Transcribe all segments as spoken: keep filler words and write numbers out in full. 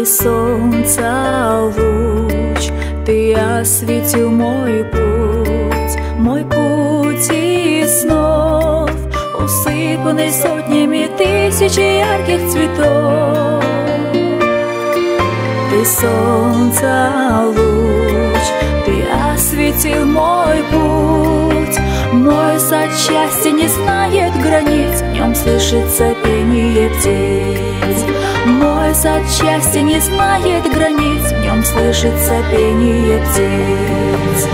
Ты солнца луч, ты осветил мой путь, мой путь из снов, усыпанный сотнями тысяч ярких цветов. Ты солнца луч, ты осветил мой путь, мой сад счастья не знает границ, в нем слышится пение птиц. Мой сад счастья не знает границ, в нем слышится пение птиц.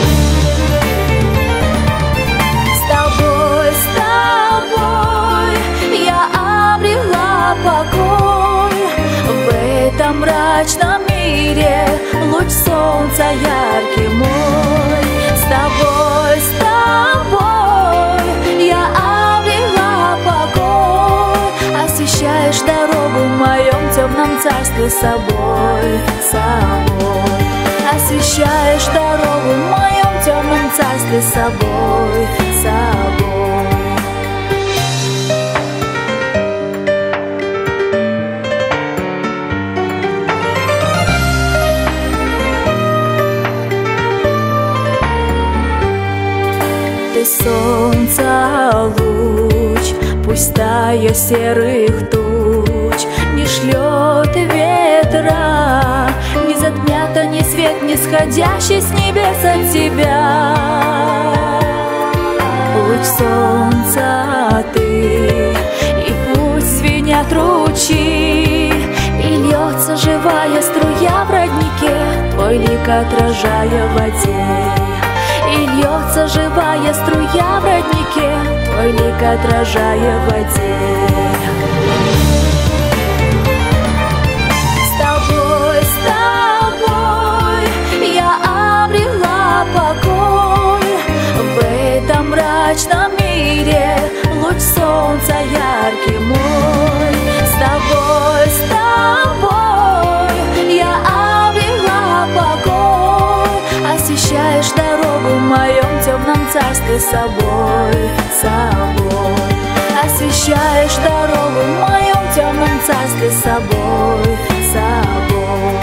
С тобой, с тобой я обрела покой, в этом мрачном мире луч солнца яркий мой. С тобой, с тобой я обрела покой, освещаешь дорогу в моем темном царстве собой, собой. Освещаешь дорогу в моем темном царстве собой, собой. Ты солнца луч, пусть тая серых туч не шлет ветра, не затмят они свет, нисходящий с небес от тебя. Луч солнца ты, и пусть звенят ручьи, и льется живая струя в роднике, твой лик отражая в воде. И льется живая струя в роднике, твой лик отражая в воде. С тобой, с тобой я обрела покой, в этом мрачном мире луч солнца яркий мой. С тобой, с тобой я обрела покой, освещаешь дорогу в моем темном царстве собой, собой. Освещаешь дорогу в моем темном царстве собой, собой.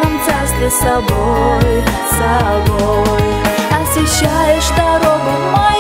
Собой, собой, освещаешь дорогу.